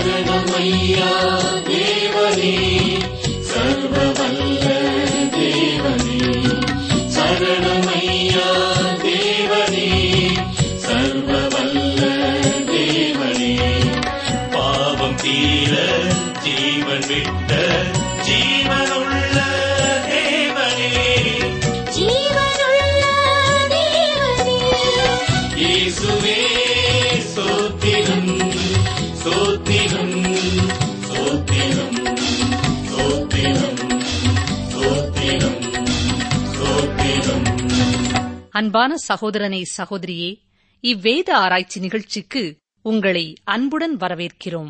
சரணமையா தேவனே, சர்வவல்ல தேவனே. சரணமையா தேவனே, சர்வவல்ல தேவனே. பாவம் தீர ஜீவன் விட்ட ஜீவனுள்ள தேவனே, ஜீவனுள்ள தேவனே. இயேசுவே ஸ்தோத்திரம், ஸ்தோத்திரம், ஸ்தோத்திரம், ஸ்தோத்திரம், ஸ்தோத்திரம், ஸ்தோத்திரம். அன்பான சகோதரனே, சகோதரியே, இவ்வேத ஆராய்ச்சி நிகழ்ச்சிக்கு உங்களை அன்புடன் வரவேற்கிறோம்.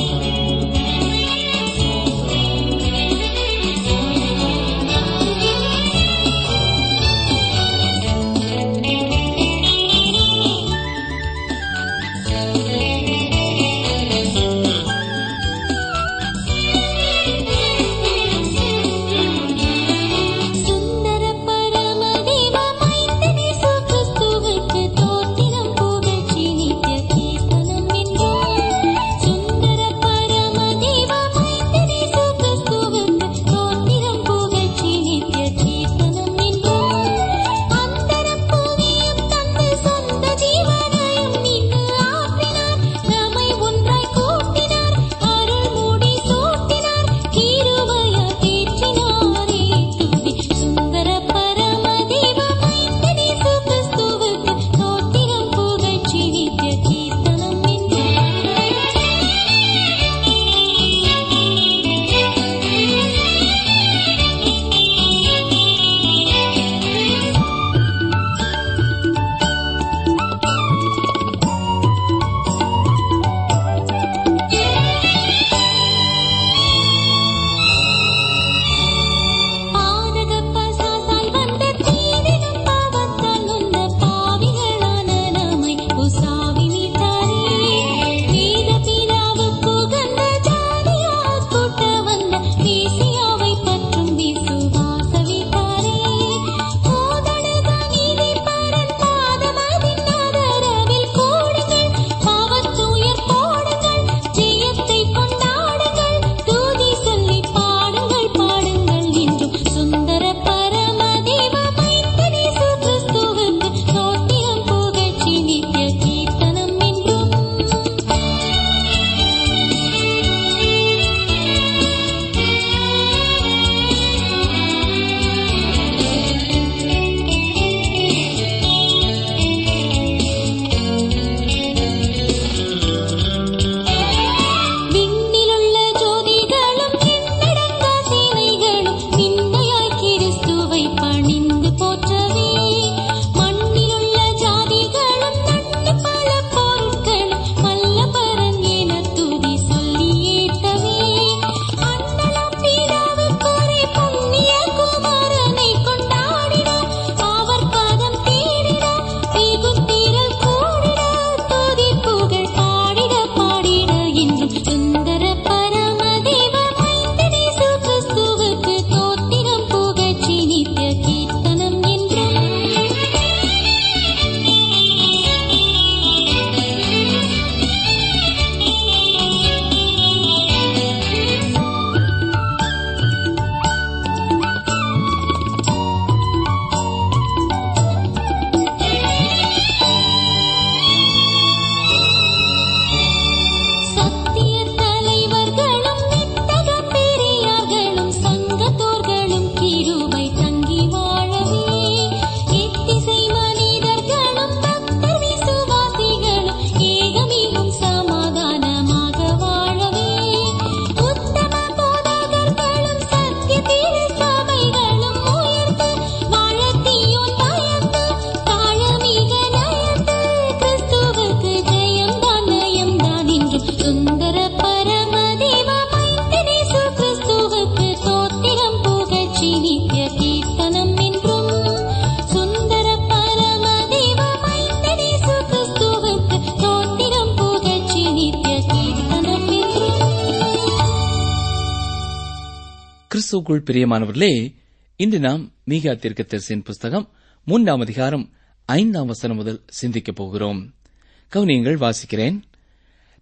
கிறிஸ்துவுக்குள் பிரியமானவர்களே, இன்று நாம் மீகா தீர்க்கதரிசியின் புஸ்தகம் 3ஆம் அதிகாரம் 5ஆம் வசனம் முதல் சிந்திக்கப் போகிறோம். கவனியங்கள், வாசிக்கிறேன்.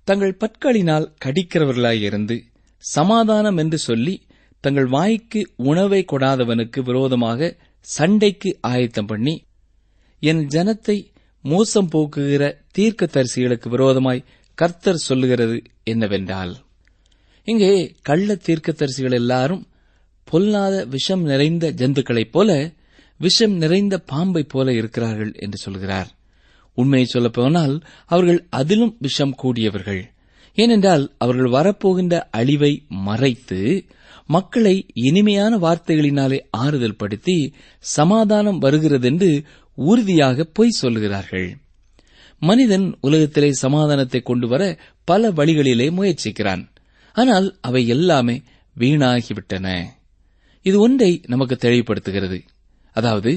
தங்கள் பற்களினால் கடிக்கிறவர்களாயிருந்து சமாதானம் என்று சொல்லி தங்கள் வாய்க்கு உணவை கொடாதவனுக்கு விரோதமாக சண்டைக்கு ஆயத்தம் பண்ணி என் ஜனத்தை மோசம் போக்குகிற தீர்க்கதரிசிகளுக்கு விரோதமாய் கர்த்தர் சொல்லுகிறது என்னவென்றால், இங்கே கள்ள தீர்க்கதரிசிகள் எல்லாரும் பொல்லாத விஷம் நிறைந்த ஜந்துக்களைப் போல, விஷம் நிறைந்த பாம்பைப் போல இருக்கிறார்கள் என்று சொல்கிறார். உண்மையை சொல்லப்போனால் அவர்கள் அதிலும் விஷம் கூடியவர்கள். ஏனென்றால் அவர்கள் வரப்போகின்ற அழிவை மறைத்து மக்களை இனிமையான வார்த்தைகளினாலே ஆறுதல் படுத்தி சமாதானம் வருகிறதென்று உறுதியாக பொய் சொல்லுகிறார்கள். மனிதன் உலகத்திலே சமாதானத்தை கொண்டு வர பல வழிகளிலே முயற்சிக்கிறான். ஆனால் அவை எல்லாமே வீணாகிவிட்டன. இது ஒன்றை நமக்கு தெளிவுபடுத்துகிறது. அதாவது,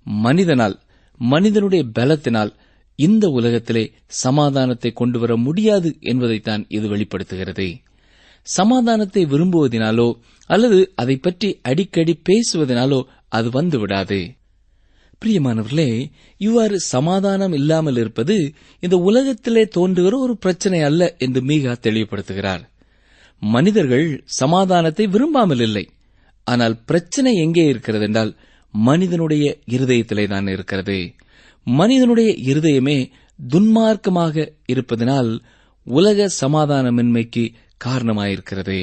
மனிதனுடைய பலத்தினால் இந்த உலகத்திலே சமாதானத்தை கொண்டு வர முடியாது என்பதைத்தான் இது வெளிப்படுத்துகிறது. சமாதானத்தை விரும்புவதினாலோ அல்லது அதை பற்றி அடிக்கடி பேசுவதனாலோ அது வந்துவிடாது. பிரியமானவர்களே, இவ்வாறு சமாதானம் இல்லாமல் இருப்பது இந்த உலகத்திலே தோன்றுகிற ஒரு பிரச்சனை அல்ல என்று மீகா தெளிவுபடுத்துகிறார். மனிதர்கள் சமாதானத்தை விரும்பாமல் இல்லை. ஆனால் பிரச்சனை எங்கே இருக்கிறது என்றால் மனிதனுடைய இருதயத்திலே தான் இருக்கிறது. மனிதனுடைய இருதயமே துன்மார்க்கமாக இருப்பதனால் உலக சமாதானமின்மைக்கு காரணமாயிருக்கிறது.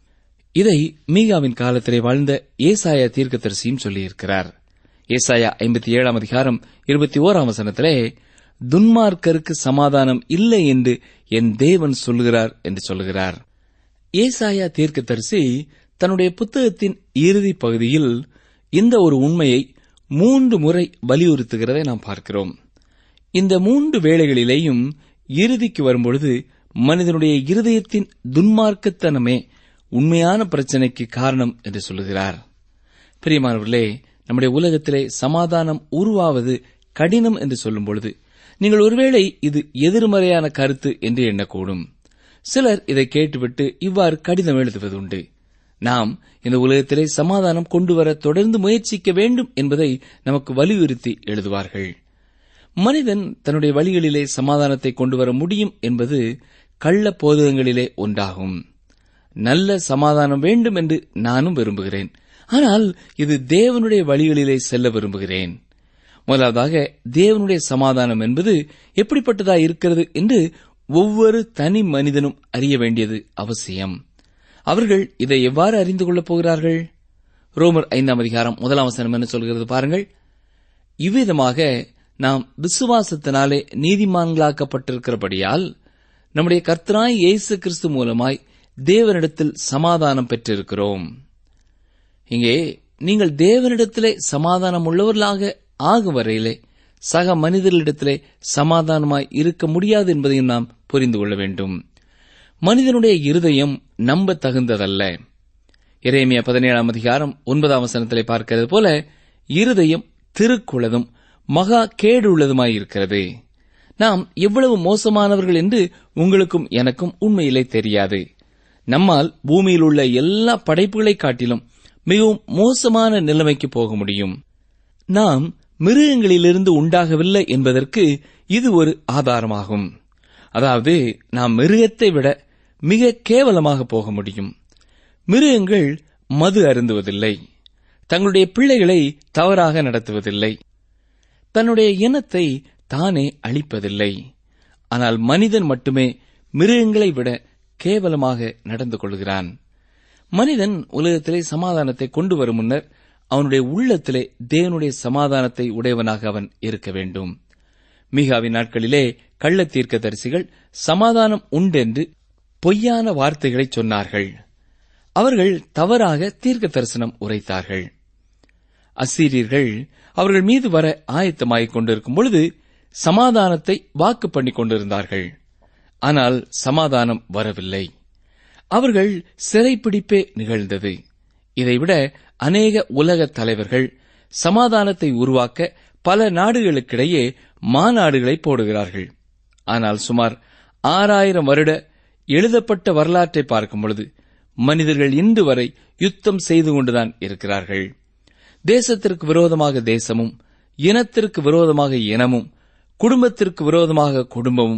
இதை மீகாவின் காலத்திலே வாழ்ந்த ஏசாயா தீர்க்கதரிசியும் சொல்லியிருக்கிறார். ஏசாயா 57 அதிகாரம் 21 வசனத்திலே, துன்மார்க்கருக்கு சமாதானம் இல்லை என்று என் தேவன் சொல்லுகிறார் என்று சொல்லுகிறார். ஏசாயா தீர்க்கதரிசி தன்னுடைய புத்தகத்தின் இறுதி பகுதியில் இந்த ஒரு உண்மையை 3 முறை வலியுறுத்துகிறதை நாம் பார்க்கிறோம். இந்த 3 வேளைகளிலேயும் இறுதிக்கு வரும்பொழுது மனிதனுடைய இருதயத்தின் துன்மார்க்கத்தனமே உண்மையான பிரச்சனைக்கு காரணம் என்று சொல்லுகிறார். பிரியமானவர்களே, நம்முடைய உலகத்திலே சமாதானம் உருவாவது கடினம் என்று சொல்லும் பொழுது நீங்கள் ஒருவேளை இது எதிர்மறையான கருத்து என்று எண்ணக்கூடும். சிலர் இதை கேட்டுவிட்டு இவ்வாறு கடிதம் எழுதுவதுண்டு. நாம் இந்த உலகத்திலே சமாதானம் கொண்டுவர தொடர்ந்து முயற்சிக்க வேண்டும் என்பதை நமக்கு வலியுறுத்தி எழுதுவார்கள். மனிதன் தன்னுடைய வழிகளிலே சமாதானத்தை கொண்டுவர முடியும் என்பது கள்ள போதகங்களிலே ஒன்றாகும். நல்ல சமாதானம் வேண்டும் என்று நானும் விரும்புகிறேன். ஆனால் இது தேவனுடைய வழிகளிலே செல்ல விரும்புகிறேன். முதலாவதாக, தேவனுடைய சமாதானம் என்பது எப்படிப்பட்டதா இருக்கிறது என்று ஒவ்வொரு தனி மனிதனும் அறிய வேண்டியது அவசியம். அவர்கள் இதை எவ்வாறு அறிந்து கொள்ளப் போகிறார்கள்? ரோமர் 5 அதிகாரம் 1 வசனம் என்ன சொல்கிறது பாருங்கள். இவ்விதமாக நாம் விசுவாசத்தினாலே நீதிமான்களாக்கப்பட்டிருக்கிறபடியால் நம்முடைய கர்த்தராய் இயேசு கிறிஸ்து மூலமாய் தேவனிடத்தில் சமாதானம் பெற்றிருக்கிறோம். இங்கே நீங்கள் தேவனிடத்திலே சமாதானம் உள்ளவர்களாக ஆகும் வரையிலே சக மனிதர்களிடத்திலே சமாதானமாய் இருக்க முடியாது என்பதையும் நாம் புரிந்து கொள்ள வேண்டும். மனிதனுடைய இருதயம் நம்ப தகுந்ததல்ல. எரேமியா 17 அதிகாரம் 9 வசனத்திலே பார்க்கிறது போல, இருதயம் திருக்குள்ளதும் மகா கேடு உள்ளதுமாயிருக்கிறது. நாம் எவ்வளவு மோசமானவர்கள் என்று உங்களுக்கும் எனக்கும் உண்மையிலே தெரியாது. நம்மால் பூமியில் உள்ள எல்லா படைப்புகளை காட்டிலும் மிகவும் மோசமான நிலைமைக்கு போக முடியும். நாம் மிருகங்களிலிருந்து உண்டாகவில்லை என்பதற்கு இது ஒரு ஆதாரமாகும். அதாவது, நாம் மிருகத்தை விட மிக கேவலமாக போக முடியும். மிருகங்கள் மது அருந்துவதில்லை, தங்களுடைய பிள்ளைகளை தவறாக நடத்துவதில்லை, தன்னுடைய இனத்தை தானே அழிப்பதில்லை. ஆனால் மனிதன் மட்டுமே மிருகங்களை விட கேவலமாக நடந்து கொள்கிறான். மனிதன் உலகத்திலே சமாதானத்தை கொண்டு வரும் முன்னர் அவனுடைய உள்ளத்திலே தேவனுடைய சமாதானத்தை உடையவனாக அவன் இருக்க வேண்டும். மீகாவின் நாட்களிலே கள்ள தீர்க்கதரிசிகள் சமாதானம் உண்டென்று பொய்யான வார்த்தைகளை சொன்னார்கள். அவர்கள் தவறாக தீர்க்க தரிசனம் உரைத்தார்கள். அசீரியர்கள் அவர்கள் மீது வர ஆயத்தமாகிக் கொண்டிருக்கும் பொழுது சமாதானத்தை வாக்கு பண்ணிக் கொண்டிருந்தார்கள். ஆனால் சமாதானம் வரவில்லை. அவர்கள் சிறைப்பிடிப்பே நிகழ்ந்தது. இதைவிட அநேக உலக தலைவர்கள் சமாதானத்தை உருவாக்க பல நாடுகளுக்கிடையே மாநாடுகளை போடுகிறார்கள். ஆனால் சுமார் 6000 வருட எழுதப்பட்ட வரலாற்றை பார்க்கும் பொழுது மனிதர்கள் இன்று வரை யுத்தம் செய்து கொண்டுதான் இருக்கிறார்கள். தேசத்திற்கு விரோதமாக தேசமும், இனத்திற்கு விரோதமாக இனமும், குடும்பத்திற்கு விரோதமாக குடும்பமும்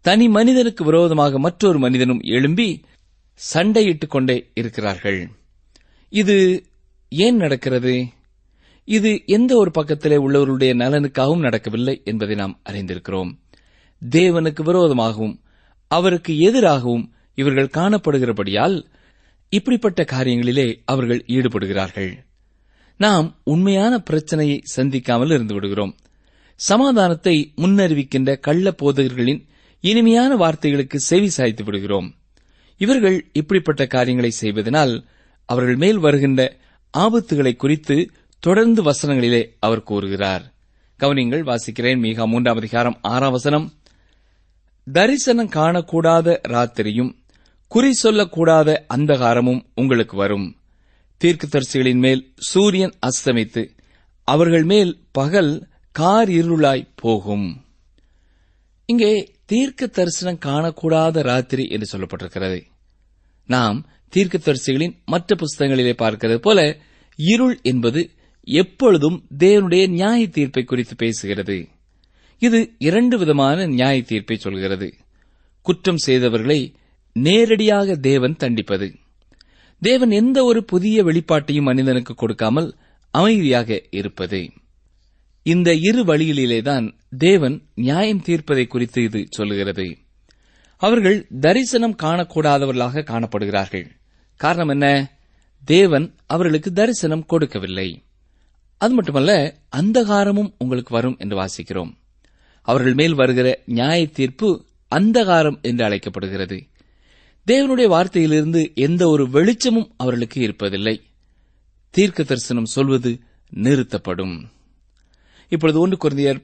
தனி மனிதனுக்கு விரோதமாக மற்றொரு மனிதனும் எழும்பி சண்டையிட்டுக் கொண்டே இருக்கிறார்கள். இது ஏன் நடக்கிறது? இது எந்த ஒரு பக்கத்திலே உள்ளவர்களுடைய நலனுக்காகவும் நடக்கவில்லை என்பதை நாம் அறிந்திருக்கிறோம். தேவனுக்கு விரோதமாகவும் அவருக்கு எதிராகவும் இவர்கள் காணப்படுகிறபடியால் இப்படிப்பட்ட காரியங்களிலே அவர்கள் ஈடுபடுகிறார்கள். நாம் உண்மையான பிரச்சனையை சந்திக்காமல் இருந்து விடுகிறோம். சமாதானத்தை முன்னறிவிக்கின்ற கள்ள போதகர்களின் இனிமையான வார்த்தைகளுக்கு செவி சாய்த்து விடுகிறோம். இவர்கள் இப்படிப்பட்ட காரியங்களை செய்வதனால் அவர்கள் மேல் வருகின்ற ஆபத்துகளை குறித்து தொடர்ந்து வசனங்களிலே அவர் கூறுகிறார். கவனிங்கள், வாசிக்கிறேன். மீகா 3:6 தரிசனம் காணக்கூடாத ராத்திரியும் குறி சொல்லக்கூடாத அந்தகாரமும் உங்களுக்கு வரும். தீர்க்கதரிசிகளின் மேல் சூரியன் அஸ்தமித்து அவர்கள் மேல் பகல் கார் இருளாய் போகும். இங்கே தீர்க்க தரிசனம் காணக்கூடாத ராத்திரி என்று சொல்லப்பட்டிருக்கிறது. நாம் தீர்க்கதரிசிகளின் மற்ற புஸ்தகங்களிலே பார்க்கிறது போல இருள் என்பது எப்பொழுதும் தேவனுடைய நியாய தீர்ப்பை குறித்து பேசுகிறது. இது இரண்டு விதமான நியாய தீர்ப்பை சொல்கிறது. குற்றம் செய்தவர்களை நேரடியாக தேவன் தண்டிப்பது. தேவன் எந்த ஒரு புதிய வெளிப்பாட்டையும் மனிதனுக்கு கொடுக்காமல் அமைதியாக இருப்பது. இந்த இரு வழிகளிலேதான் தேவன் நியாயம் தீர்ப்பதை குறித்து இது சொல்லுகிறது. அவர்கள் தரிசனம் காணக்கூடாதவர்களாக காணப்படுகிறார்கள். காரணம் என்ன? தேவன் அவர்களுக்கு தரிசனம் கொடுக்கவில்லை. அது மட்டுமல்ல, அந்தகாரமும் உங்களுக்கு வரும் என்று வாசிக்கிறோம். அவர்கள் மேல் வருகிற நியாய தீர்ப்பு அந்தகாரம் என்று அழைக்கப்படுகிறது. தேவனுடைய வார்த்தையிலிருந்து எந்த ஒரு வெளிச்சமும் அவர்களுக்கு இருப்பதில்லை. தீர்க்க தரிசனம் சொல்வது நிறுத்தப்படும். இப்பொழுது 1 கொரிந்தியர்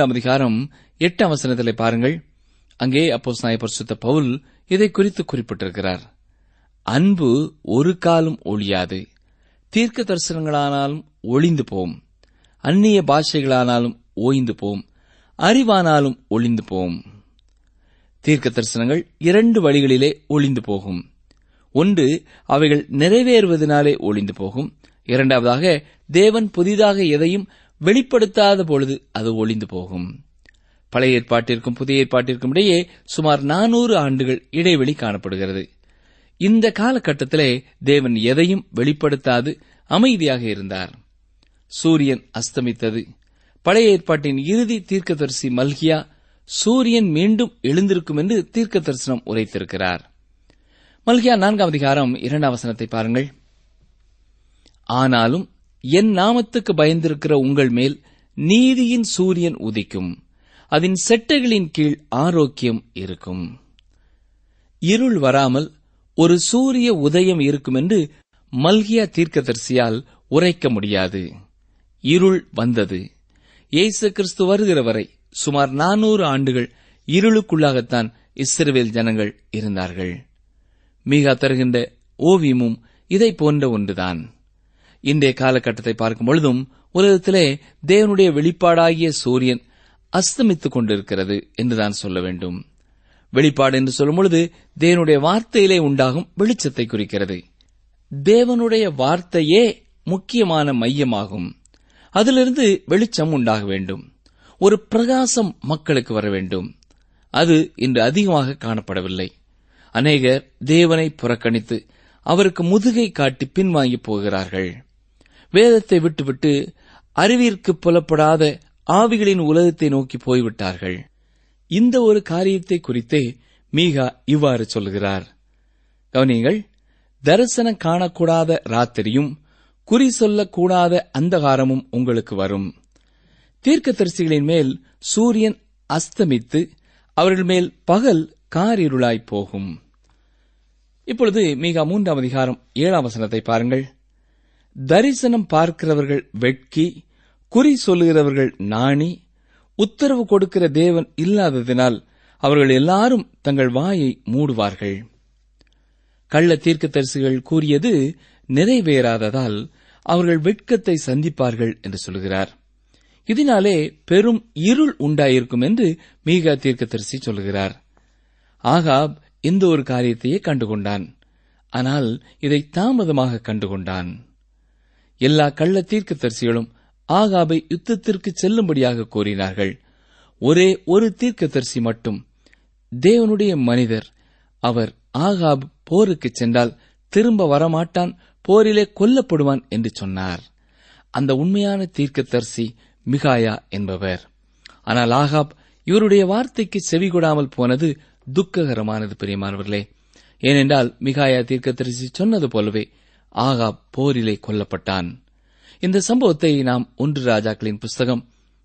13:8 பாருங்கள். அங்கே அப்போஸ்தலனாகிய பரிசுத்த பவுல் இதை குறித்து குறிப்பிட்டிருக்கிறார். அன்பு ஒரு காலம் ஒழியாது. தீர்க்க தரிசனங்களானாலும் ஒளிந்து போம், அந்நிய பாஷைகளானாலும் ஓய்ந்து போம், அறிவானாலும் ஒளிந்து போம். தீர்க்க தரிசனங்கள் இரண்டு வழிகளிலே ஒளிந்து போகும். ஒன்று, அவைகள் நிறைவேறுவதனாலே ஒளிந்து போகும். இரண்டாவதாக, தேவன் புதிதாக எதையும் வெளிப்படுத்தாத பொழுது அது ஒளிந்து போகும். பழைய ஏற்பாட்டிற்கும் புதிய ஏற்பாட்டிற்கும் இடையே சுமார் 400 ஆண்டுகள் இடைவெளி காணப்படுகிறது. இந்த காலகட்டத்திலே தேவன் எதையும் வெளிப்படுத்தாது அமைதியாக இருந்தார். சூரியன் அஸ்தமித்தது. பழைய ஏற்பாட்டின் இறுதி தீர்க்கதரிசி மல்கியா சூரியன் மீண்டும் எழுந்திருக்கும் என்று தீர்க்க தரிசனம் உரைத்திருக்கிறார். மல்கியா 4:2 பாருங்கள். ஆனாலும் என் நாமத்துக்கு பயந்திருக்கிற உங்கள் மேல் நீதியின் சூரியன் உதிக்கும், அதன் செட்டைகளின் கீழ் ஆரோக்கியம் இருக்கும். இருள் வராமல் ஒரு சூரிய உதயம் இருக்கும் என்று மல்கியா தீர்க்கதரிசியால் உரைக்க முடியாது. இருள் வந்தது. இயேசு கிறிஸ்து வருகிற வரை சுமார் 400 ஆண்டுகள் இருளுக்குள்ளாகத்தான் இஸ்ரவேல் ஜனங்கள் இருந்தார்கள். மீகா தருகின்ற ஓவியமும் இதை போன்ற ஒன்றுதான். இன்றைய காலகட்டத்தை பார்க்கும் பொழுதும் உலகத்திலே தேவனுடைய வெளிப்பாடாகிய சூரியன் அஸ்தமித்துக் கொண்டிருக்கிறது என்றுதான் சொல்ல வேண்டும். வெளிப்பாடு என்று சொல்லும் பொழுது தேவனுடைய வார்த்தையிலே உண்டாகும் வெளிச்சத்தை குறிக்கிறது. தேவனுடைய வார்த்தையே முக்கியமான மையமாகும். அதிலிருந்து வெளிச்சம் உண்டாக வேண்டும். ஒரு பிரகாசம் மக்களுக்கு வர வேண்டும். அது இன்று அதிகமாக காணப்படவில்லை. அநேகர் தேவனை புறக்கணித்து அவருக்கு முதுகை காட்டி பின்வாங்கி போகிறார்கள். வேதத்தை விட்டுவிட்டு அறிவிற்கு புலப்படாத ஆவிகளின் உலகத்தை நோக்கி போய்விட்டார்கள். இந்த ஒரு காரியத்தை குறித்தே மீகா இவ்வாறு சொல்கிறார். கவனியுங்கள், தரிசனம் காணக்கூடாத ராத்திரியும் குறி சொல்லக்கூடாத அந்தகாரமும் உங்களுக்கு வரும். தீர்க்கதரிசிகளின் மேல் சூரியன் அஸ்தமித்து அவர்கள் மேல் பகல் காரிருளாய் போகும். இப்பொழுது மீகா 3:7 பாருங்கள். தரிசனம் பார்க்கிறவர்கள் வெட்கி, குறி சொல்லுகிறவர்கள் நாணி, உத்தரவு கொடுக்கிற தேவன் இல்லாததினால் அவர்கள் எல்லாரும் தங்கள் வாயை மூடுவார்கள். கள்ள தீர்க்கதரிசிகள் கூறியது நிறைவேறாததால் அவர்கள் வெட்கத்தை சந்திப்பார்கள் என்று சொல்கிறார். இதனாலே பெரும் இருள் உண்டாயிருக்கும் என்று மீகா தீர்க்கதரிசி சொல்கிறார். ஆகாப் இந்த ஒரு காரியத்தையே கண்டுகொண்டான். ஆனால் இதை தாமதமாக கண்டுகொண்டான். எல்லா கள்ள தீர்க்கதரிசிகளும் ஆகாபை யுத்தத்திற்கு செல்லும்படியாக கோரினார்கள். ஒரே ஒரு தீர்க்கதரிசி மட்டும் தேவனுடைய மனிதர், அவர் ஆகாப் போருக்கு சென்றால் திரும்ப வரமாட்டான், போரிலே கொல்லப்படுவான் என்று சொன்னார். அந்த உண்மையான தீர்க்கதரிசி மிகாயா என்பவர். ஆனால் ஆகாப் இவருடைய வார்த்தைக்கு செவிகொடாமல் போனது துக்ககரமானது பிரியமானவர்களே. ஏனென்றால் மிகாயா தீர்க்கதரிசி சொன்னது போலவே ஆகாப் போரிலே கொல்லப்பட்டான். இந்த சம்பவத்தை நாம் 1 ராஜாக்களின் புஸ்தகம்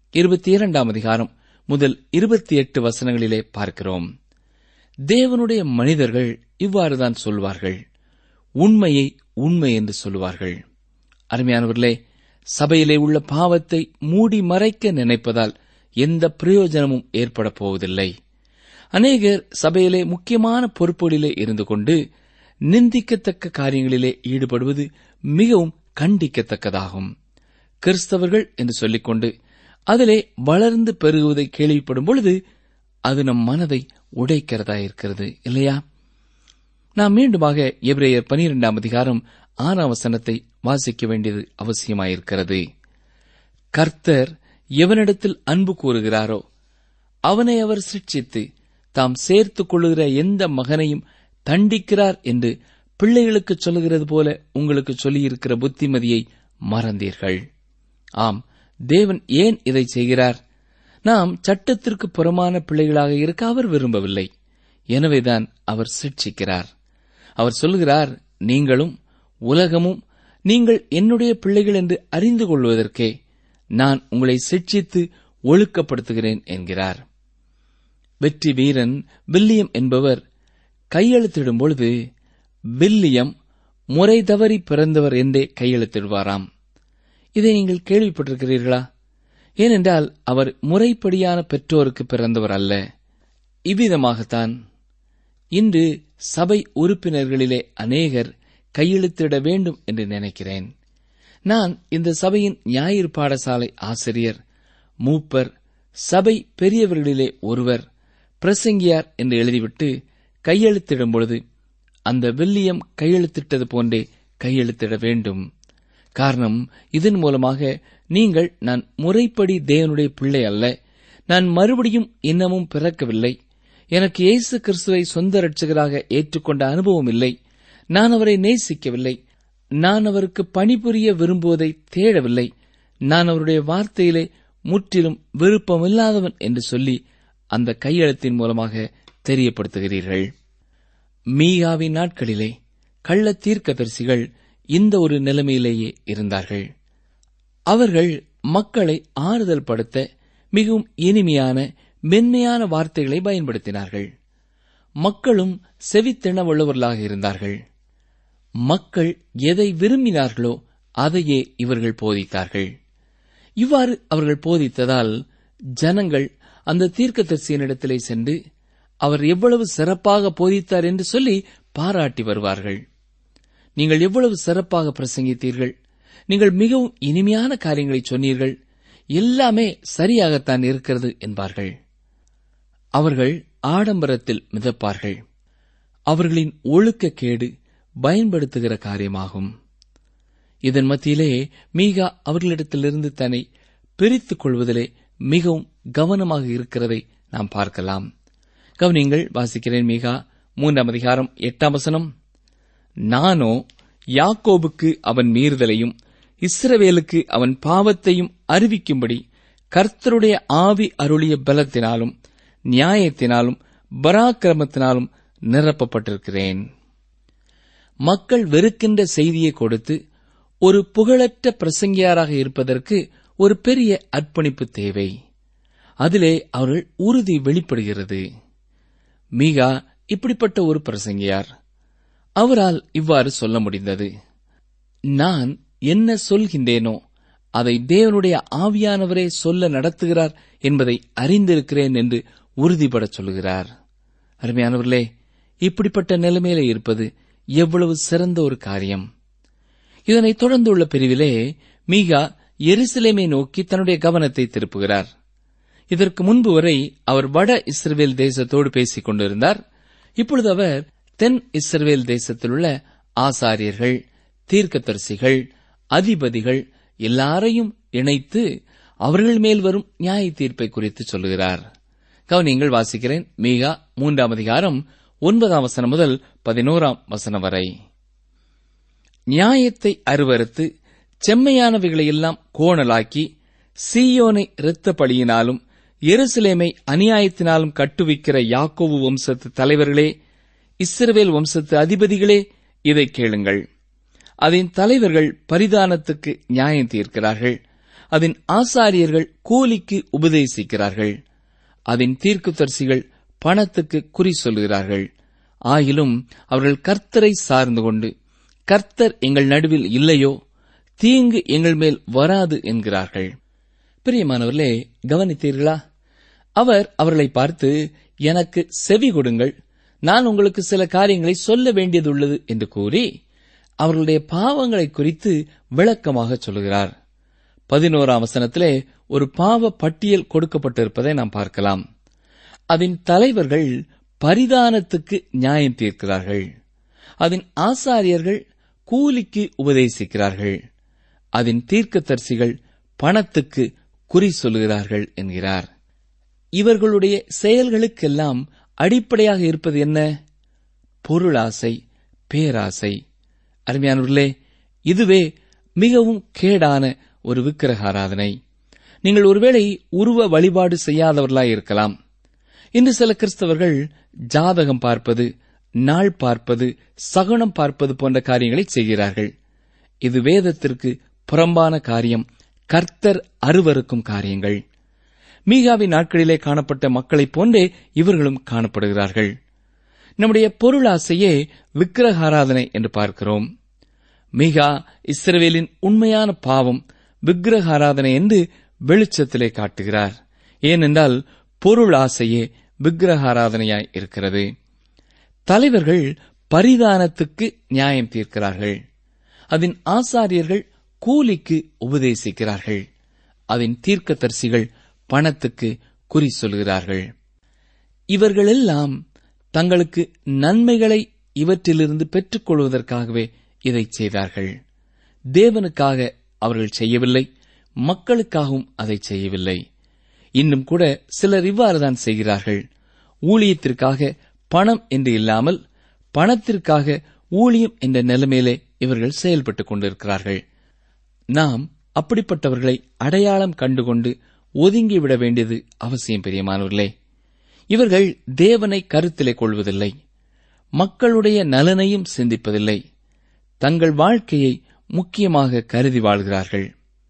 22 அதிகாரம் முதல் 28 வசனங்களிலே பார்க்கிறோம். தேவனுடைய மனிதர்கள் இவ்வாறுதான் சொல்வார்கள், உண்மையை உண்மை என்று சொல்லுவார்கள். அருமையானவர்களே, சபையிலே உள்ள பாவத்தை மூடி மறைக்க நினைப்பதால் எந்த பிரயோஜனமும் ஏற்பட போவதில்லை. அநேகர் சபையிலே முக்கியமான பொறுப்புகளிலே இருந்து கொண்டு நிந்திக்கத்தக்க காரியங்களிலே ஈடுபடுவது மிகவும் கண்டிக்கத்தக்கதாகும். கிறிஸ்தவர்கள் என்று சொல்லிக்கொண்டு அதிலே வளர்ந்து பெருகுவதை கேள்விப்படும் பொழுது அது நம் மனதை உடைக்கிறதா இருக்கிறது இல்லையா? நாம் மீண்டுமாக எபிரேயர் 12 அதிகாரம் 6 வசனத்தை வாசிக்க வேண்டியது அவசியமாயிருக்கிறது. கர்த்தர் எவனிடத்தில் அன்பு கூறுகிறாரோ அவனை அவர் சிட்சித்து தாம் சேர்த்துக் கொள்ளுகிற எந்த மகனையும் தண்டிக்கிறார் என்று பிள்ளைகளுக்கு சொல்லுகிறது போல உங்களுக்கு சொல்லியிருக்கிற புத்திமதியை மறந்தீர்கள். ஆம், தேவன் ஏன் இதை செய்கிறார்? நாம் சட்டத்திற்கு புறமான பிள்ளைகளாக இருக்க அவர் விரும்பவில்லை. எனவேதான் அவர் சிட்சிக்கிறார். அவர் சொல்லுகிறார், நீங்களும் உலகமும் நீங்கள் என்னுடைய பிள்ளைகள் என்று அறிந்து கொள்வதற்கே நான் உங்களை சிட்சித்து ஒழுக்கப்படுத்துகிறேன் என்கிறார். வெற்றி வீரன் வில்லியம் என்பவர் கையெழுத்திடும் பொழுது வில்லியம் முறை தவறி பிறந்தவர் என்றே கையெழுத்திடுவாராம். இதை நீங்கள் கேள்விப்பட்டிருக்கிறீர்களா? ஏனென்றால் அவர் முறைப்படியான பெற்றோருக்கு பிறந்தவர் அல்ல. இவ்விதமாகத்தான் இன்று சபை உறுப்பினர்களிலே அநேகர் கையெழுத்திட வேண்டும் என்று நினைக்கிறேன். நான் இந்த சபையின் ஞாயிறு பாடசாலை ஆசிரியர், மூப்பர், சபை பெரியவர்களிலே ஒருவர், பிரசங்கியார் என்று எழுதிவிட்டு கையெழுத்திடும் பொழுது அந்த வில்லியம் கையெழுத்திட்டது போன்றே கையெழுத்திட வேண்டும். காரணம், இதன் மூலமாக நீங்கள் நான் முறைப்படி தேவனுடைய பிள்ளை அல்ல, நான் மறுபடியும் இன்னமும் பிறக்கவில்லை, எனக்கு இயேசு கிறிஸ்துவை சொந்த இரட்சகராக ஏற்றுக்கொண்ட அனுபவம் இல்லை, நான் அவரை நேசிக்கவில்லை, நான் அவருக்கு பணிபுரிய விரும்புவதை தேடவில்லை, நான் அவருடைய வார்த்தையிலே முற்றிலும் விருப்பமில்லாதவன் என்று சொல்லி அந்த கையெழுத்தின் மூலமாக தெரியப்படுத்துகிறீர்கள். மீகாவின் நாட்களிலே கள்ள தீர்க்கதரிசிகள் இந்த ஒரு நிலைமையிலேயே இருந்தார்கள். அவர்கள் மக்களை ஆறுதல் படுத்த மிகவும் இனிமையான மென்மையான வார்த்தைகளை பயன்படுத்தினார்கள். மக்களும் செவித்திணவுள்ளவர்களாக இருந்தார்கள். மக்கள் எதை விரும்பினார்களோ அதையே இவர்கள் போதித்தார்கள். இவ்வாறு அவர்கள் போதித்ததால் ஜனங்கள் அந்த தீர்க்கதரிசியினிடத்திலே சென்று அவர் எவ்வளவு சிறப்பாக போதித்தார் என்று சொல்லி பாராட்டி வருவார்கள். நீங்கள் எவ்வளவு சிறப்பாக பிரசங்கித்தீர்கள், நீங்கள் மிகவும் இனிமையான காரியங்களை சொன்னீர்கள், எல்லாமே சரியாகத்தான் இருக்கிறது என்பார்கள். அவர்கள் ஆடம்பரத்தில் மிதப்பார்கள். அவர்களின் ஒழுக்கக்கேடு பயன்படுத்துகிற காரியமாகும். இதன் மத்தியிலே மீகா அவர்களிடத்திலிருந்து தன்னை பிரித்துக் கொள்வதிலே மிகவும் கவனமாக இருக்கிறதை நாம் பார்க்கலாம். கவனிங்கள், வாசிக்கிறேன். மீகா 3 அதிகாரம் 8 வசனம். நானோ யாக்கோபுக்கு அவன் மீறுதலையும் இஸ்ரவேலுக்கு அவன் பாவத்தையும் அறிவிக்கும்படி கர்த்தருடைய ஆவி அருளிய பலத்தினாலும் நியாயத்தினாலும் பராக்கிரமத்தினாலும் நிரப்பப்பட்டிருக்கிறேன். மக்கள் வெறுக்கின்ற செய்தியை கொடுத்து ஒரு புகழற்ற பிரசங்கியாராக இருப்பதற்கு ஒரு பெரிய அர்ப்பணிப்பு தேவை. அதிலே அவர்கள் உறுதி வெளிப்படுகிறது. மீகா இப்படிப்பட்ட ஒரு பிரசங்கியார். அவரால் இவ்வாறு சொல்ல முடிந்தது, நான் என்ன சொல்கின்றேனோ அதை தேவனுடைய ஆவியானவரே சொல்ல நடத்துகிறார் என்பதை அறிந்திருக்கிறேன் என்று உறுதிபட சொல்கிறார். அருமையானவர்களே, இப்படிப்பட்ட நிலைமையிலே இருப்பது எவ்வளவு சிறந்த ஒரு காரியம்! இதனைத் தொடர்ந்துள்ள பிரிவிலே மீகா எருசலேமை நோக்கி தன்னுடைய கவனத்தை திருப்புகிறார். இதற்கு முன்பு வரை அவர் வட இஸ்ரவேல் தேசத்தோடு பேசிக் கொண்டிருந்தார். இப்பொழுது அவர் தென் இஸ்ரவேல் தேசத்தில் உள்ள ஆசாரியர்கள், தீர்க்கதரிசிகள், அதிபதிகள் எல்லாரையும் இணைத்து அவர்கள் மேல் வரும் நியாய தீர்ப்பை குறித்து சொல்லுகிறார். கவனியங்கள் வாசிக்கிறேன். மீகா 3:9 முதல் 11 வரை. நியாயத்தை அருவருத்து செம்மையானவைகளையெல்லாம் கோணலாக்கி சீயோனை இரத்த பழியினாலும் எருசலேமை அநியாயத்தினாலும் கட்டுவிக்கிற யாக்கோபு வம்சத்து தலைவர்களே, இஸ்ரவேல் வம்சத்து அதிபதிகளே, இதை கேளுங்கள். அதன் தலைவர்கள் பரிதானத்துக்கு நியாயம் தீர்க்கிறார்கள். அதன் ஆசாரியர்கள் கூலிக்கு உபதேசிக்கிறார்கள். அதன் தீர்க்குதரிசிகள் பணத்துக்கு குறி சொல்கிறார்கள். ஆயிலும் அவர்கள் கர்த்தரை சார்ந்து கொண்டு, கர்த்தர் எங்கள் நடுவில் இல்லையோ, தீங்கு எங்கள் மேல் வராது என்கிறார்கள். பிரியமானவர்களே, கவனித்தீர்களா? அவர் அவர்களை பார்த்து, எனக்கு செவி கொடுங்கள், நான் உங்களுக்கு சில காரியங்களை சொல்ல வேண்டியதுள்ளது என்று கூறி அவர்களுடைய பாவங்களை குறித்து விளக்கமாக சொல்கிறார். 11 ஒரு பாவ பட்டியல் கொடுக்கப்பட்டிருப்பதை நாம் பார்க்கலாம். அதன் தலைவர்கள் பரிதானத்துக்கு நியாயம் தீர்க்கிறார்கள். அதன் ஆசாரியர்கள் கூலிக்கு உபதேசிக்கிறார்கள். அதன் தீர்க்கதரிசிகள் பணத்துக்கு குறி சொல்கிறார்கள் என்கிறார். இவர்களுடைய செயல்களுக்கெல்லாம் அடிப்படையாக இருப்பது என்ன? பொருளாசை, பேராசை. அருமையானவர்களே, இதுவே மிகவும் கேடான ஒரு விக்கிரக ஆராதனை. நீங்கள் ஒருவேளை உருவ வழிபாடு செய்யாதவர்களாயிருக்கலாம். இன்று சில கிறிஸ்தவர்கள் ஜாதகம் பார்ப்பது, நாள் பார்ப்பது, சகுனம் பார்ப்பது போன்ற காரியங்களை செய்கிறார்கள். இது வேதத்திற்கு புறம்பான காரியம், கர்த்தர் அருவருக்கும் காரியங்கள். மீகாவின் நாட்களிலே காணப்பட்ட மக்களைப் போன்றே இவர்களும் காணப்படுகிறார்கள். நம்முடைய பொருளாசையே விக்கிரக ஆராதனை என்று பார்க்கிறோம். மீகா இஸ்ரவேலின் உண்மையான பாவம் விக்கிரக ஆராதனை என்று வெளிச்சத்திலே காட்டுகிறார். ஏனென்றால் பொருள் ஆசையே விக்கிரக ஆராதனையாய் இருக்கிறது. தலைவர்கள் பரிதானத்துக்கு நியாயம் தீர்க்கிறார்கள். அதன் ஆசாரியர்கள் கூலிக்கு உபதேசிக்கிறார்கள். அதன் தீர்க்கதரிசிகள் பணத்துக்கு குறி சொல்கிறார்கள். இவர்களெல்லாம் தங்களுக்கு நன்மைகளை இவற்றிலிருந்து பெற்றுக் கொள்வதற்காகவே இதை செய்தார்கள். தேவனுக்காக அவர்கள் செய்யவில்லை, மக்களுக்காகவும் அதை செய்யவில்லை. இன்னும் கூட சிலர் இவ்வாறுதான் செய்கிறார்கள். ஊழியத்திற்காக பணம் என்று இல்லாமல் பணத்திற்காக ஊழியம் என்ற நிலைமையிலே இவர்கள் செயல்பட்டுக் கொண்டிருக்கிறார்கள். நாம் அப்படிப்பட்டவர்களை அடையாளம் கண்டுகொண்டு ஒதுங்கிவிட வேண்டியது அவசியம். பிரியமானவர்களே, இவர்கள் தேவனை கருத்திலே கொள்வதில்லை, மக்களுடைய நலனையும் சிந்திப்பதில்லை, தங்கள் வாழ்க்கையை முக்கியமாக கருதி வாழ்கிறார்கள்.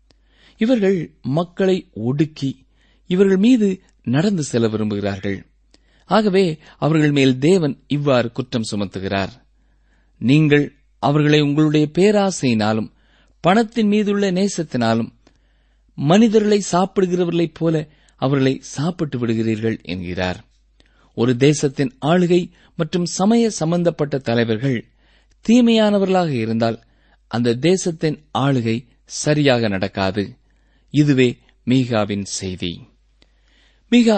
இவர்கள் மக்களை ஒடுக்கி இவர்கள் மீது நடந்து செல்ல விரும்புகிறார்கள். ஆகவே அவர்கள் மேல் தேவன் இவ்வாறு குற்றம் சுமத்துகிறார். நீங்கள் அவர்களை உங்களுடைய பேராசையினாலும் பணத்தின் மீதுள்ள நேசத்தினாலும் மனிதர்களை சாப்பிடுகிறவர்களைப் போல அவர்களை சாப்பிட்டு விடுகிறீர்கள் என்கிறார். ஒரு தேசத்தின் ஆளுகை மற்றும் சமய சம்பந்தப்பட்ட தலைவர்கள் தீமையானவர்களாக இருந்தால் அந்த தேசத்தின் ஆளுகை சரியாக நடக்காது. இதுவே மீகாவின் செய்தி. மீகா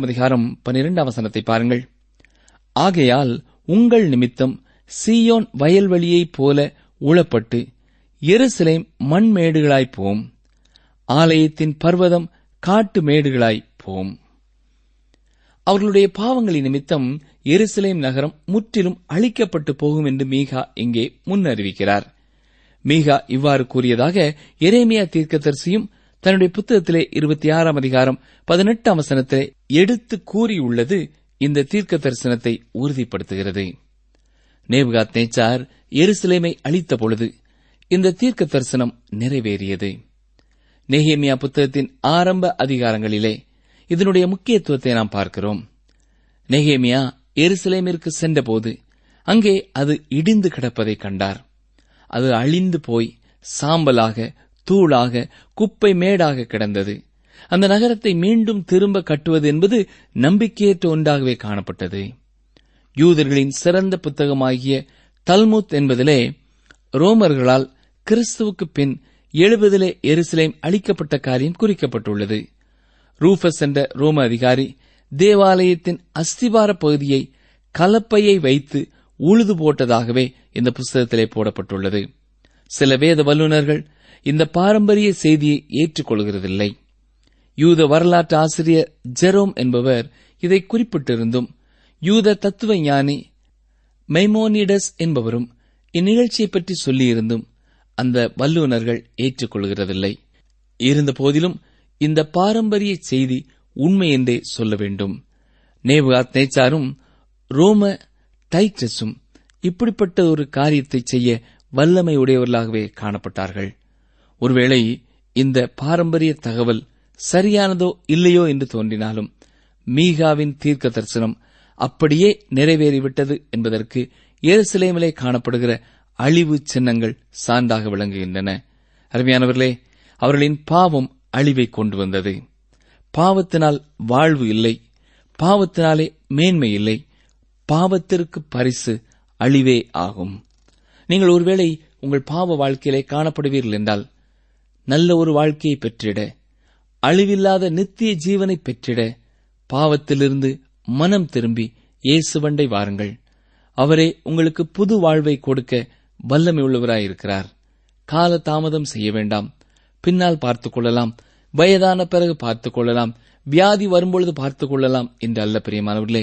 3:12 பாருங்கள். ஆகையால் உங்கள் நிமித்தம் சீயோன் வயல்வெளியைப் போல உழப்பட்டு எருசலேம் மண்மேடுகளாய்ப் போம், ஆலயத்தின் பர்வதம் காட்டு மேடுகளாய்ப் போம். அவர்களுடைய பாவங்களின் நிமித்தம் எருசலேம் நகரம் முற்றிலும் அழிக்கப்பட்டு போகும் என்று மீகா இங்கே முன்னறிவிக்கிறார். மீகா இவ்வாறு கூறியதாக எரேமியா தீர்க்கதரிசியும் தன்னுடைய புத்தகத்திலே 26:18 எடுத்து கூறியுள்ளது இந்த தீர்க்க தரிசனத்தை உறுதிப்படுத்துகிறது. நேபுகாத்நேச்சார் எருசலேமை அழித்த பொழுது இந்த தீர்க்க தரிசனம் நிறைவேறியது. நெகேமியா புத்தகத்தின் ஆரம்ப அதிகாரங்களிலே இதனுடைய முக்கியத்துவத்தை நாம் பார்க்கிறோம். நெகேமியா எருசலேமிற்கு சென்றபோது அங்கே அது இடிந்து கிடப்பதை கண்டார். அது அழிந்து போய் சாம்பலாக, தூளாக, குப்பை மேடாக கிடந்தது. அந்த நகரத்தை மீண்டும் திரும்ப கட்டுவது என்பது நம்பிக்கையற்ற ஒன்றாகவே காணப்பட்டது. யூதர்களின் சிறந்த புத்தகமாகிய தல்முத் என்பதிலே ரோமர்களால் கிறிஸ்துவுக்கு பின் 70 எருசலேம் அழிக்கப்பட்ட காரியம் குறிக்கப்பட்டுள்ளது. ரூஃபஸ் என்ற ரோம அதிகாரி தேவாலயத்தின் அஸ்திவார பகுதியை கலப்பையை வைத்து உழுது போட்டதாகவே இந்த புஸ்தகத்திலே போடப்பட்டுள்ளது. சில வேத வல்லுநர்கள் இந்த பாரம்பரிய செய்தியை ஏற்றுக்கொள்கிறதில்லை. யூத வரலாற்று ஆசிரியர் ஜெரோம் என்பவர் இதை குறிப்பிட்டிருந்தும் யூத தத்துவ ஞானி மெய்மோனிடஸ் என்பவரும் இந்நிகழ்ச்சியை பற்றி சொல்லியிருந்தும் அந்த வல்லுநர்கள் ஏற்றுக்கொள்கிறதில்லை. இருந்தபோதிலும் இந்த பாரம்பரிய செய்தி உண்மை என்றே சொல்ல வேண்டும். நேபுகாத்நேச்சாரும் ரோம டைட்டஸும் இப்படிப்பட்ட ஒரு காரியத்தை செய்ய வல்லமை உடையவர்களாகவே காணப்பட்டார்கள். ஒருவேளை இந்த பாரம்பரிய தகவல் சரியானதோ இல்லையோ என்று தோன்றினாலும் மீகாவின் தீர்க்க தரிசனம் அப்படியே நிறைவேறிவிட்டது என்பதற்கு எருசலேமிலே காணப்படுகிற அழிவு சின்னங்கள் சான்றாக விளங்குகின்றன. அருமையானவர்களே, அவர்களின் பாவம் அழிவை கொண்டு வந்தது. பாவத்தினால் வாழ்வு இல்லை, பாவத்தினாலே மேன்மை இல்லை, பாவத்திற்கு பரிசு அழிவே ஆகும். நீங்கள் ஒருவேளை உங்கள் பாவ வாழ்க்கையிலே காணப்படுவீர்கள் என்றால் நல்ல ஒரு வாழ்க்கையை பெற்றிட, அழிவில்லாத நித்திய ஜீவனை பெற்றிட பாவத்திலிருந்து மனம் திரும்பி இயேசுவண்டை வாருங்கள். அவரே உங்களுக்கு புது வாழ்வை கொடுக்க வல்லமை உள்ளவராயிருக்கிறார். கால தாமதம் செய்ய வேண்டாம். பின்னால் பார்த்துக் கொள்ளலாம், வயதான பிறகு பார்த்துக் கொள்ளலாம், வியாதி வரும்பொழுது பார்த்துக் கொள்ளலாம் என்று அல்ல பிரியமானவர்களே.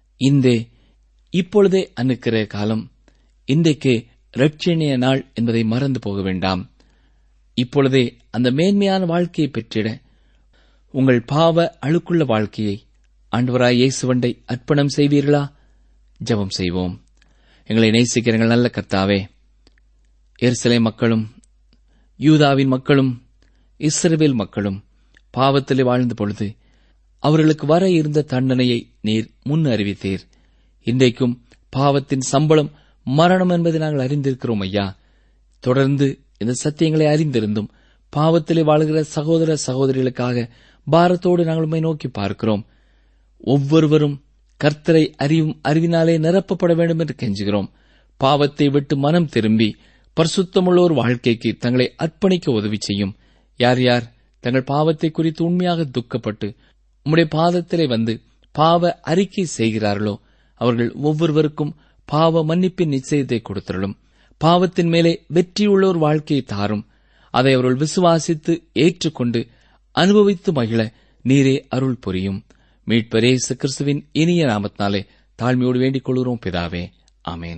இப்பொழுதே அனுக்கிற காலம், இன்றைக்கே இரட்சணிய நாள் என்பதை மறந்து போக வேண்டாம். இப்பொழுதே அந்த மேன்மையான வாழ்க்கையை பெற்றிட உங்கள் பாவ அழுக்குள்ள வாழ்க்கையை ஆண்டவராய் இயேசுவண்டை அர்ப்பணம் செய்வீர்களா? ஜெபம் செய்வோம். எங்களை நேசிக்கிற எங்கள் நல்ல கர்த்தாவே, எருசலேம் மக்களும் யூதாவின் மக்களும் இஸ்ரவேல் மக்களும் பாவத்திலே வாழ்ந்த பொழுது அவர்களுக்கு வர இருந்த தண்டனையை நீர் முன் அறிவித்தீர். இன்றைக்கும் பாவத்தின் சம்பளம் மரணம் என்பதை நாங்கள் அறிந்திருக்கிறோம் ஐயா. தொடர்ந்து இந்த சத்தியங்களை அறிந்திருந்தும் பாவத்திலே வாழ்கிற சகோதர சகோதரிகளுக்காக பாரத்தோடு நாங்கள் உம்மை நோக்கி பார்க்கிறோம். ஒவ்வொருவரும் கர்த்தரை அறிவும் அறிவினாலே நிரப்பப்பட வேண்டும் என்று கெஞ்சுகிறோம். பாவத்தை விட்டு மனம் திரும்பி பரிசுத்தமுள்ள ஒரு வாழ்க்கைக்கு தங்களை அர்ப்பணிக்க உதவி செய்யும். யார் யார் தங்கள் பாவத்தை குறித்து உண்மையாக துக்கப்பட்டு உம்முடைய பாதத்திலே வந்து பாவ அறிக்கை செய்கிறார்களோ அவர்கள் ஒவ்வொருவருக்கும் பாவ மன்னிப்பின் நிச்சயத்தை கொடுத்தருளும். பாவத்தின் மேலே வெற்றியுள்ள ஒரு வாழ்க்கையை தாரும். அதை அவர்கள் விசுவாசித்து ஏற்றுக்கொண்டு அனுபவித்து மகிழ நீரே அருள் புரியும். மீட்பர் இயேசு கிறிஸ்துவின் இனிய நாமத்தினாலே தாழ்மையோடு வேண்டிக் கொள்கிறோம் பிதாவே, ஆமேன்.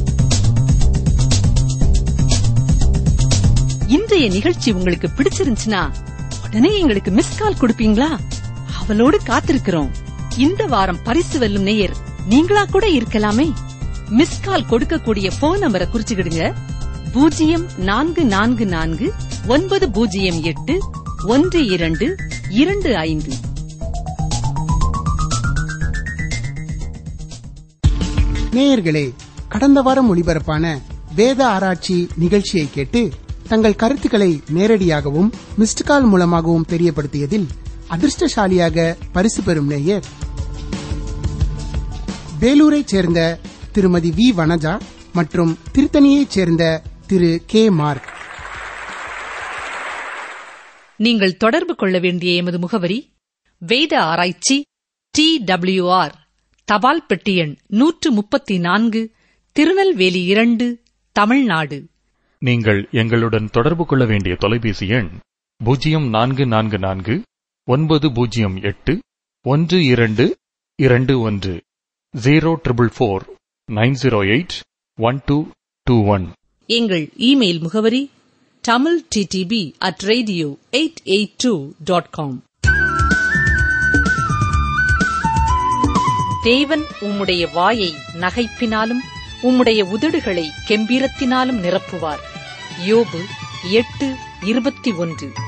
இன்றைய நிகழ்ச்சி உங்களுக்கு பிடிச்சிருந்துச்சுன்னா உடனே எங்களுக்கு மிஸ் கால் கொடுப்பீங்களா? அவளோடு காத்திருக்கிறோம். இந்த வாரம் பரிசு வெல்லும் நேயர் நீங்களா கூட இருக்கலாமே. மிஸ் கால் கொடுக்கக்கூடிய போன் நம்பரை குறிச்சுக்கிடுங்க. 0444-908-1225. நேயர்களே, கடந்த வாரம் ஒளிபரப்பான வேத ஆராய்ச்சி நிகழ்ச்சியை கேட்டு தங்கள் கருத்துக்களை நேரடியாகவும் மிஸ்டு கால் மூலமாகவும் தெரியப்படுத்தியதில் அதிர்ஷ்டசாலியாக பரிசு பெறும் நேயர் வேலூரைச் சேர்ந்த திருமதி வி வனஜா மற்றும் திருத்தணியைச் சேர்ந்த திரு கே மார்க். நீங்கள் தொடர்பு கொள்ள வேண்டிய எமது முகவரி: வேத ஆராய்ச்சி, TWR, தபால் பெட்டி எண் 134, திருநெல்வேலி 2, தமிழ்நாடு. நீங்கள் எங்களுடன் தொடர்பு கொள்ள வேண்டிய தொலைபேசி எண் 0444 908 1221 0444 908 1221. எங்கள் இமெயில் முகவரி tamilttb@radio882.com. தேவன் உம்முடைய வாயை நகைப்பினாலும் உம்முடைய உதடுகளை கெம்பீரத்தினாலும் நிரப்புவார். யோபு 8:21.